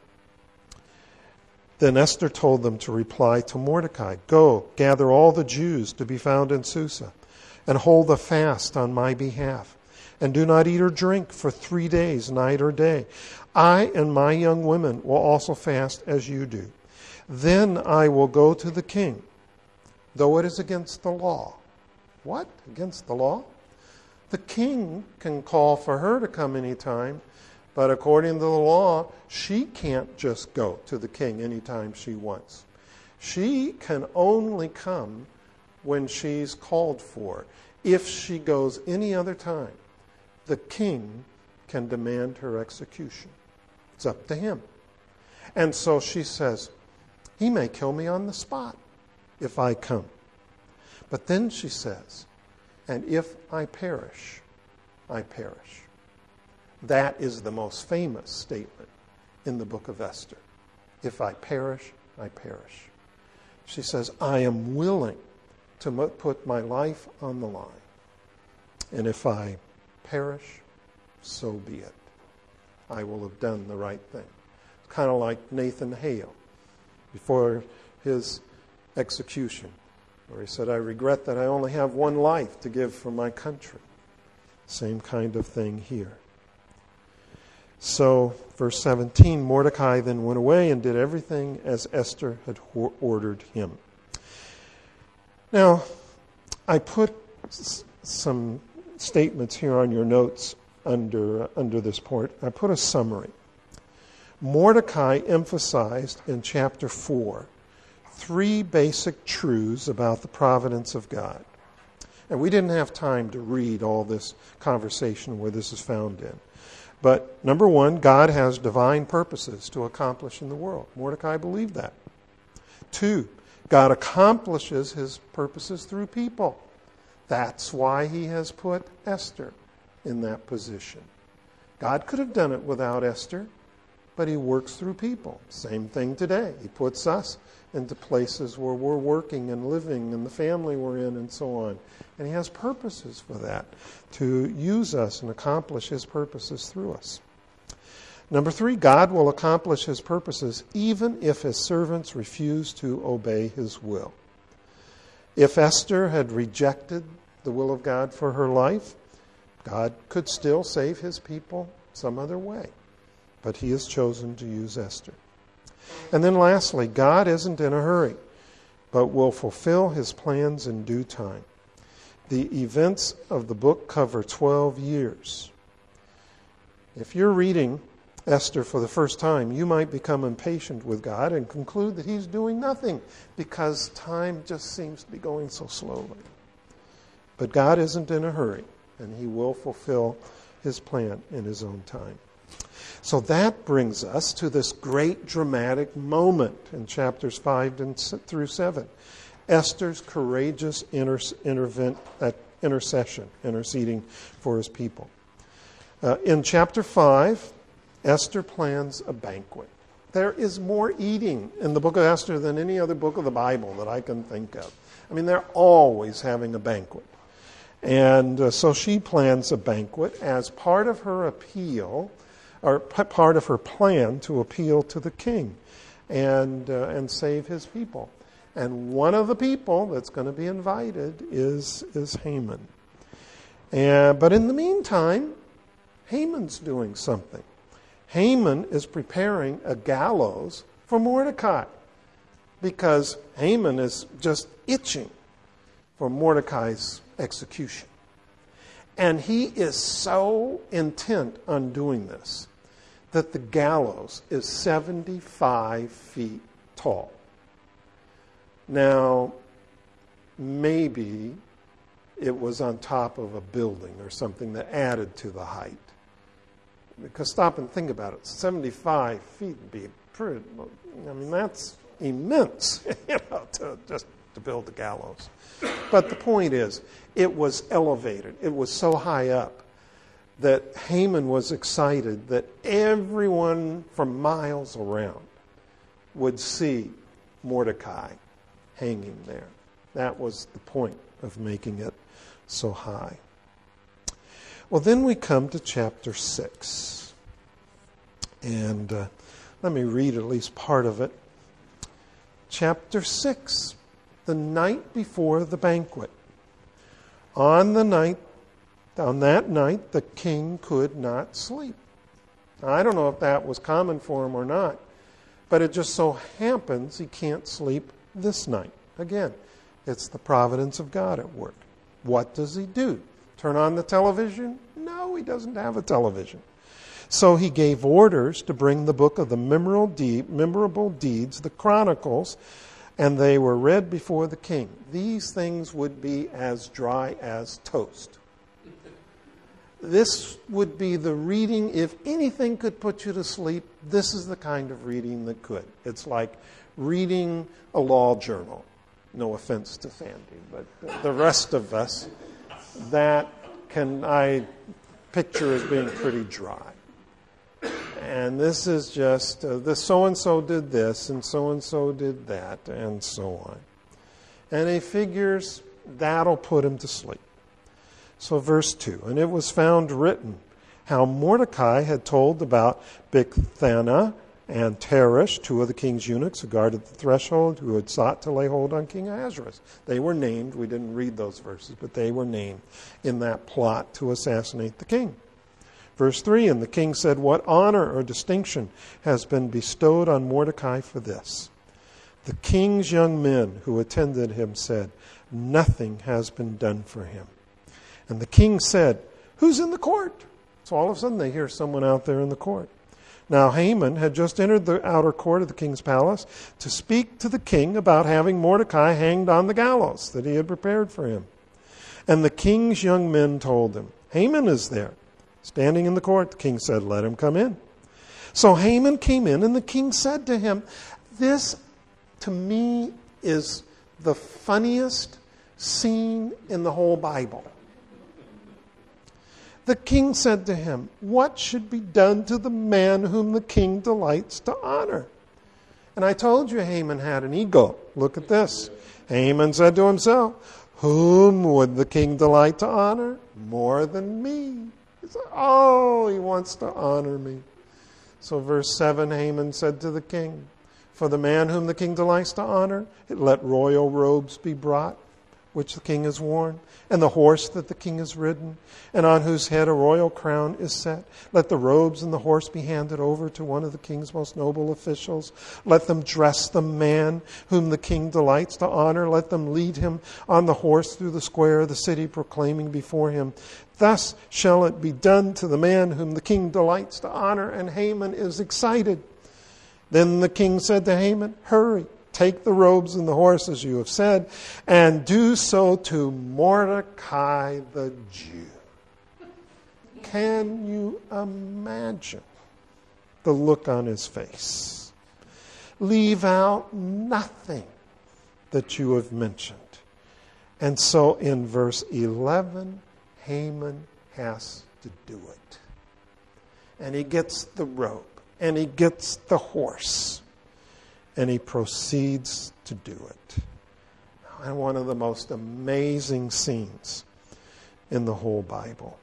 Then Esther told them to reply to Mordecai, go, gather all the Jews to be found in Susa, and hold a fast on my behalf, and do not eat or drink for three days, night or day. I and my young women will also fast as you do. Then I will go to the king, though it is against the law. What? Against the law? The king can call for her to come anytime, But according to the law, she can't just go to the king anytime she wants. She can only come when she's called for. If she goes any other time, the king can demand her execution. It's up to him. And so she says, he may kill me on the spot if I come. But then she says, and if I perish, I perish. That is the most famous statement in the book of Esther. If I perish, I perish. She says, I am willing to put my life on the line. And if I perish, so be it. I will have done the right thing. It's kind of like Nathan Hale before his execution, where he said, I regret that I only have one life to give for my country. Same kind of thing here. So, verse seventeen, Mordecai then went away and did everything as Esther had ordered him. Now, I put s- some statements here on your notes under, uh, under this part. I put a summary. Mordecai emphasized in chapter four three basic truths about the providence of God. And we didn't have time to read all this conversation where this is found in. But number one, God has divine purposes to accomplish in the world. Mordecai believed that. Two, God accomplishes his purposes through people. That's why he has put Esther in that position. God could have done it without Esther, but he works through people. Same thing today. He puts us into places where we're working and living and the family we're in and so on. And he has purposes for that, to use us and accomplish his purposes through us. Number three, God will accomplish his purposes even if his servants refuse to obey his will. If Esther had rejected the will of God for her life, God could still save his people some other way. But he has chosen to use Esther. And then lastly, God isn't in a hurry, but will fulfill his plans in due time. The events of the book cover twelve years. If you're reading Esther for the first time, you might become impatient with God and conclude that he's doing nothing because time just seems to be going so slowly. But God isn't in a hurry, and he will fulfill his plan in his own time. So that brings us to this great dramatic moment in chapters five through seven. Esther's courageous inter- intervent, uh, intercession, interceding for his people. Uh, in chapter five, Esther plans a banquet. There is more eating in the book of Esther than any other book of the Bible that I can think of. I mean, they're always having a banquet. And uh, so she plans a banquet as part of her appeal, or p- part of her plan to appeal to the king and uh, and save his people. And one of the people that's going to be invited is, is Haman. And, but in the meantime, Haman's doing something. Haman is preparing a gallows for Mordecai because Haman is just itching for Mordecai's execution. And he is so intent on doing this that the gallows is seventy-five feet tall. Now, maybe it was on top of a building or something that added to the height. Because stop and think about it. seventy-five feet would be pretty, I mean, that's immense, you know, to just to build the gallows. But the point is, it was elevated. It was so high up that Haman was excited that everyone from miles around would see Mordecai hanging there. That was the point of making it so high. Well, then we come to chapter six. And uh, let me read at least part of it. Chapter six, the night before the banquet. On the night, on that night, the king could not sleep. Now, I don't know if that was common for him or not, but it just so happens he can't sleep this night. Again, it's the providence of God at work. What does he do? Turn on the television? No, he doesn't have a television. So he gave orders to bring the book of the memorable, deed, memorable deeds, the Chronicles, and they were read before the king. These things would be as dry as toast. This would be the reading, if anything could put you to sleep, this is the kind of reading that could. It's like reading a law journal. No offense to Sandy, but the rest of us, that can I picture as being pretty dry. And this is just, uh, the so-and-so did this, and so-and-so did that, and so on. And he figures that'll put him to sleep. So verse two, and it was found written how Mordecai had told about Bigthana and Teresh, two of the king's eunuchs who guarded the threshold, who had sought to lay hold on King Ahasuerus. They were named. We didn't read those verses, but they were named in that plot to assassinate the king. Verse three, and the king said, what honor or distinction has been bestowed on Mordecai for this? The king's young men who attended him said, nothing has been done for him. And the king said, who's in the court? So all of a sudden they hear someone out there in the court. Now Haman had just entered the outer court of the king's palace to speak to the king about having Mordecai hanged on the gallows that he had prepared for him. And the king's young men told him, Haman is there, standing in the court. The king said, let him come in. So Haman came in, and the king said to him, this to me is the funniest scene in the whole Bible. The king said to him, what should be done to the man whom the king delights to honor? And I told you Haman had an ego. Look at this. Haman said to himself, whom would the king delight to honor? More than me. He said, oh, he wants to honor me. So verse seven, Haman said to the king, for the man whom the king delights to honor, let royal robes be brought, which the king has worn, and the horse that the king has ridden, and on whose head a royal crown is set. Let the robes and the horse be handed over to one of the king's most noble officials. Let them dress the man whom the king delights to honor. Let them lead him on the horse through the square of the city, proclaiming before him, thus shall it be done to the man whom the king delights to honor. And Haman is excited. Then the king said to Haman, hurry. Take the robes and the horse, as you have said, and do so to Mordecai the Jew. Can you imagine the look on his face? Leave out nothing that you have mentioned. And so in verse eleven, Haman has to do it. And he gets the robe, and he gets the horse. And he proceeds to do it. And one of the most amazing scenes in the whole Bible.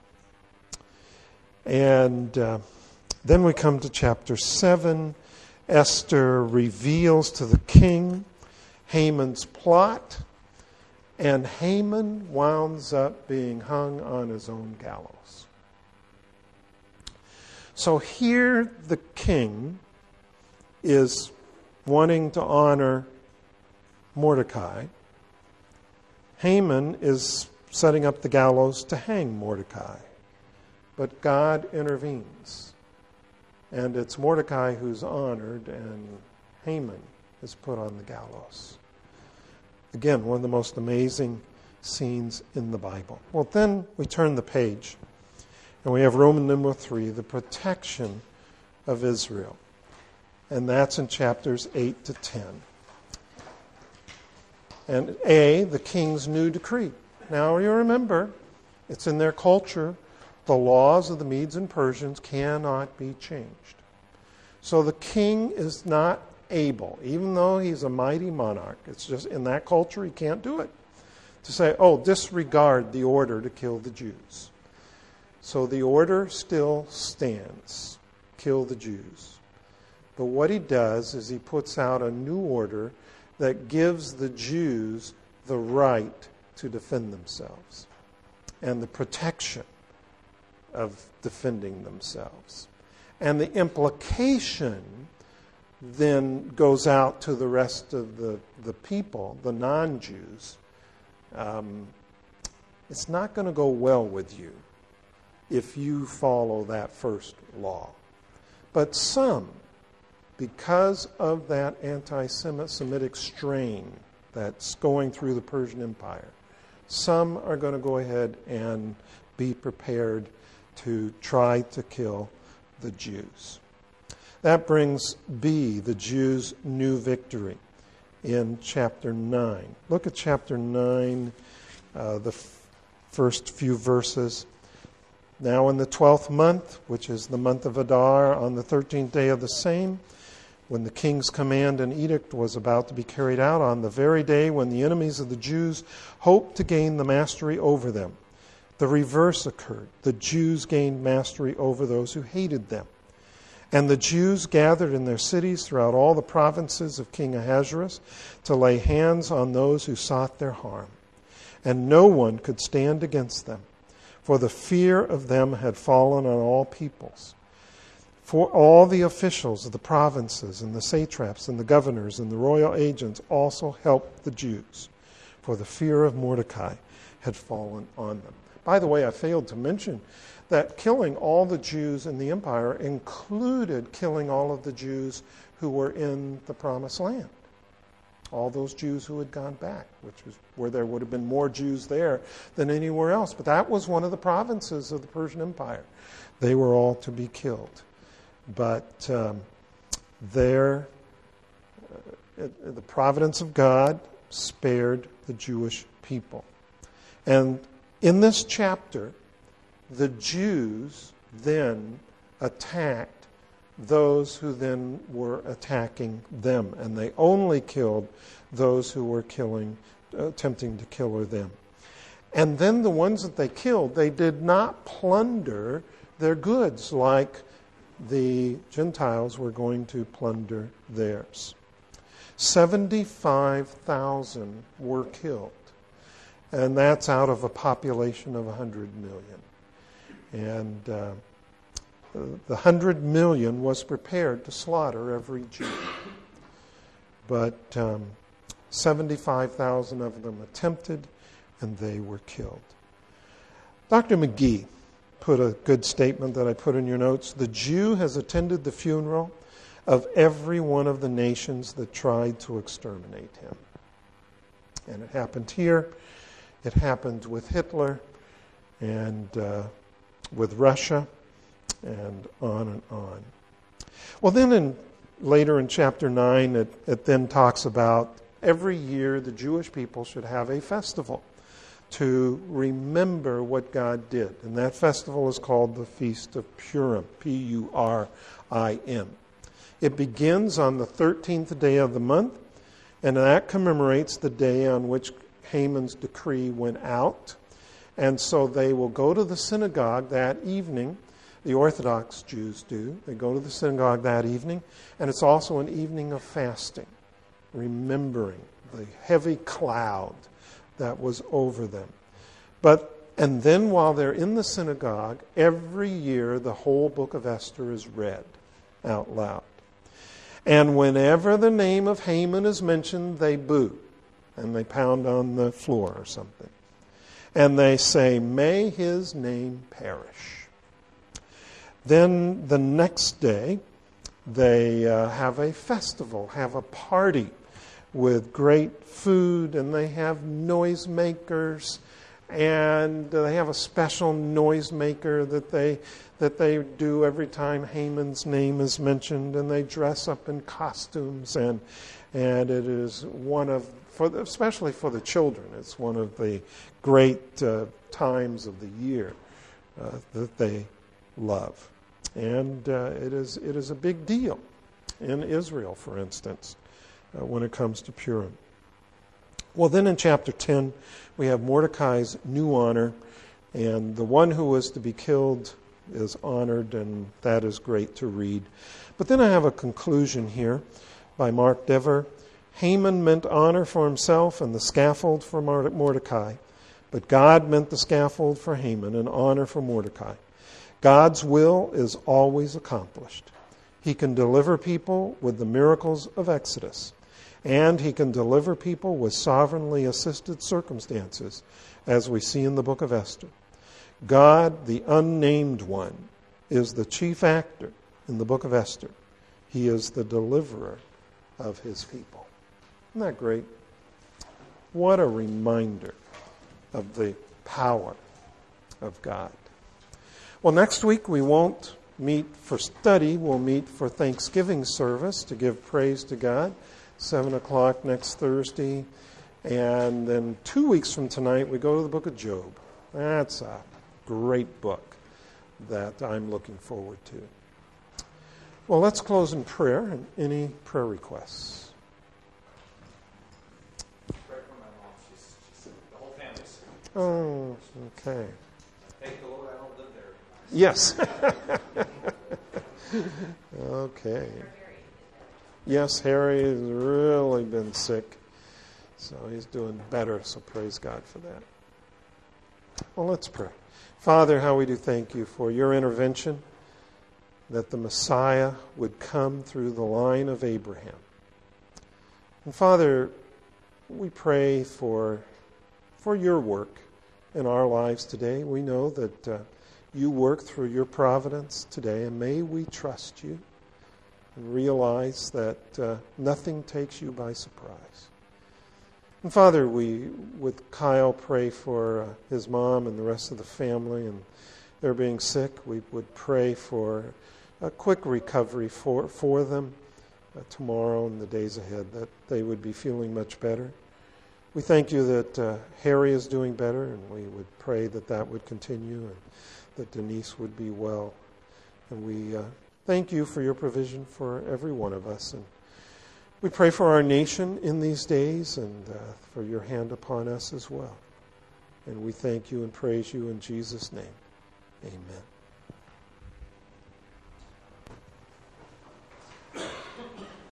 And uh, then we come to chapter seven. Esther reveals to the king Haman's plot. And Haman winds up being hung on his own gallows. So here the king is wanting to honor Mordecai. Haman is setting up the gallows to hang Mordecai. But God intervenes. And it's Mordecai who's honored, and Haman is put on the gallows. Again, one of the most amazing scenes in the Bible. Well, then we turn the page, and we have Roman number three, the protection of Israel. And that's in chapters eight to ten. And A, the king's new decree. Now you remember, it's in their culture, the laws of the Medes and Persians cannot be changed. So the king is not able, even though he's a mighty monarch, it's just in that culture he can't do it, to say, oh, disregard the order to kill the Jews. So the order still stands, kill the Jews. But what he does is he puts out a new order that gives the Jews the right to defend themselves and the protection of defending themselves. And the implication then goes out to the rest of the, the people, the non-Jews. Um, it's not going to go well with you if you follow that first law. But some, because of that anti-Semitic strain that's going through the Persian Empire, some are going to go ahead and be prepared to try to kill the Jews. That brings B, the Jews' new victory, in chapter nine. Look at chapter nine, uh, the f- first few verses. Now in the twelfth month, which is the month of Adar, on the thirteenth day of the same, when the king's command and edict was about to be carried out, on the very day when the enemies of the Jews hoped to gain the mastery over them, the reverse occurred. The Jews gained mastery over those who hated them. And the Jews gathered in their cities throughout all the provinces of King Ahasuerus to lay hands on those who sought their harm. And no one could stand against them, for the fear of them had fallen on all peoples. For all the officials of the provinces and the satraps and the governors and the royal agents also helped the Jews, for the fear of Mordecai had fallen on them. By the way, I failed to mention that killing all the Jews in the empire included killing all of the Jews who were in the Promised Land. All those Jews who had gone back, which was where there would have been more Jews there than anywhere else. But that was one of the provinces of the Persian Empire. They were all to be killed. But um, there, uh, the providence of God spared the Jewish people. And in this chapter, the Jews then attacked those who then were attacking them, and they only killed those who were killing, uh, attempting to kill them. And then the ones that they killed, they did not plunder their goods like the Gentiles were going to plunder theirs. seventy-five thousand were killed, and that's out of a population of one hundred million. And uh, the one hundred million was prepared to slaughter every Jew. But um, seventy-five thousand of them attempted, and they were killed. Doctor McGee put a good statement that I put in your notes. The Jew has attended the funeral of every one of the nations that tried to exterminate him. And it happened here. It happened with Hitler and uh, with Russia, and on and on. Well, then in, later in chapter nine, it, it then talks about every year the Jewish people should have a festival to remember what God did. And that festival is called the Feast of Purim, P U R I M. It begins on the thirteenth day of the month, and that commemorates the day on which Haman's decree went out. And so they will go to the synagogue that evening. The Orthodox Jews do. They go to the synagogue that evening. And it's also an evening of fasting, remembering the heavy cloud that was over them. But, and then while they're in the synagogue, every year the whole book of Esther is read out loud. And whenever the name of Haman is mentioned, they boo. And they pound on the floor or something. And they say, may his name perish. Then the next day, they uh, have a festival, have a party with great food, and they have noisemakers, and they have a special noisemaker that they that they do every time Haman's name is mentioned, and they dress up in costumes, and and it is one of For the, especially for the children, it's one of the great uh, times of the year uh, that they love. And uh, it is it is a big deal in Israel, for instance, uh, when it comes to Purim. Well, then in chapter ten, we have Mordecai's new honor, and the one who was to be killed is honored, and that is great to read. But then I have a conclusion here by Mark Dever. Haman meant honor for himself and the scaffold for Mordecai, but God meant the scaffold for Haman and honor for Mordecai. God's will is always accomplished. He can deliver people with the miracles of Exodus, and he can deliver people with sovereignly assisted circumstances, as we see in the book of Esther. God, the unnamed one, is the chief actor in the book of Esther. He is the deliverer of his people. Isn't that great? What a reminder of the power of God. Well, next week we won't meet for study. We'll meet for Thanksgiving service to give praise to God. Seven o'clock next Thursday. And then two weeks from tonight, we go to the book of Job. That's a great book that I'm looking forward to. Well, let's close in prayer. And any prayer requests? Pray for my mom. She's, she's the whole family's sick. Oh, okay. Thank the Lord I don't live there. Yes. Okay. Yes, Harry has really been sick. So he's doing better, so praise God for that. Well, let's pray. Father, how we do thank you for your intervention, that the Messiah would come through the line of Abraham. And Father, we pray for, for your work in our lives today. We know that uh, you work through your providence today, and may we trust you and realize that uh, nothing takes you by surprise. And Father, we, with Kyle, pray for uh, his mom and the rest of the family, and they're being sick. We would pray for a quick recovery for, for them uh, tomorrow and the days ahead, that they would be feeling much better. We thank you that uh, Harry is doing better, and we would pray that that would continue and that Denise would be well. And we uh, thank you for your provision for every one of us. And we pray for our nation in these days and uh, for your hand upon us as well. And we thank you and praise you in Jesus' name. Amen.